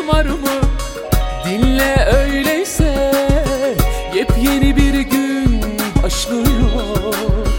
şansın var mı? Dinle öyleyse, yepyeni bir gün başlıyor.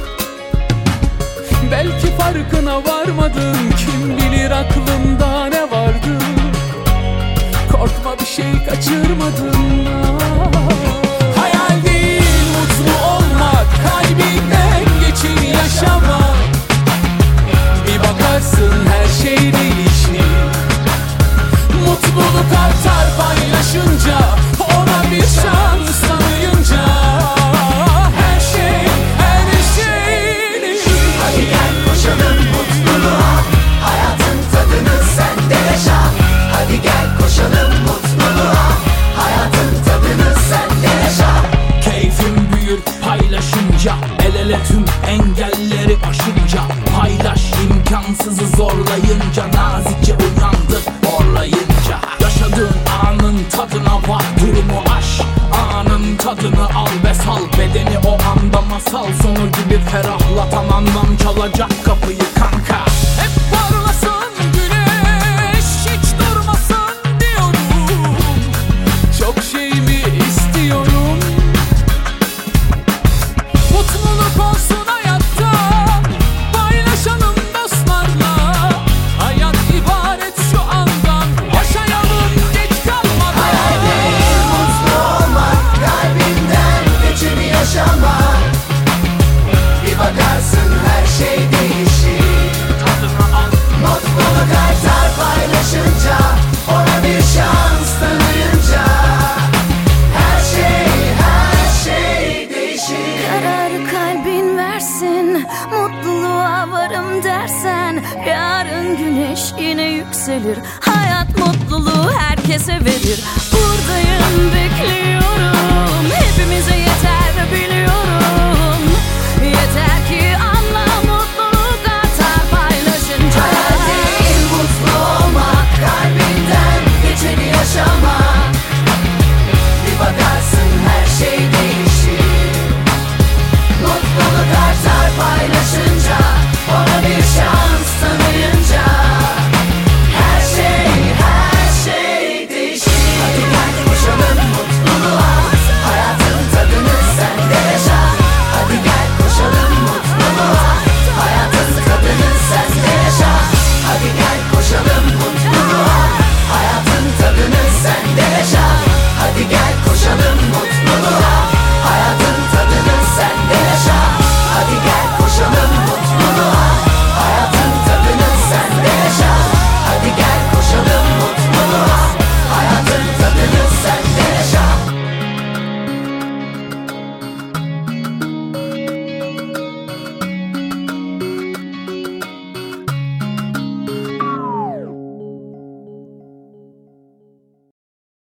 Belki farkına varmadın, kim bilir aklında ne vardı. Korkma, bir şey kaçırmadın. Hayal değil mutlu olmak, kalbinden geçir yaşamak. Bir bakarsın her şey değişir. Mutluluk artar paylaşınca, ona bir şans tanıyınca. Her şey değişir. Hadi gel koşalım mutluluğa, hayatın tadını sen de yaşa. Hadi gel koşalım mutluluğa, hayatın tadını sen de yaşa. Keyfim büyür paylaşınca, el ele tüm engelleri aşınca. Paylaş imkansızı zorlayınca, nazikçe uyandır horlayınca. Yaşadığın anın tadına bak, durumu aş, anın tadını al ve sal. Bedeni o anda masal sonu gibi ferahlat, anlam çalacak kapıyı kanka. Hep parlasın güneş, hiç durmasın diyorum. Çok şey mi istiyorum? Mutluluk olsun hayatta, paylaşalım dostlarla. Hayat ibaret şu andan, yaşayalım geç kalmadan. Hayal değil mutlu olmak, kalbinden geçeni yaşamak. Bir bakarsın her şey değişir. Mutluluk artar paylaşınca, ona bir şans tanıyınca. Her şey değişir. Kararı kalbin versin, mutluluğa varım dersen. Yarın güneş yine yükselir, hayat mutluluğu herkese verir.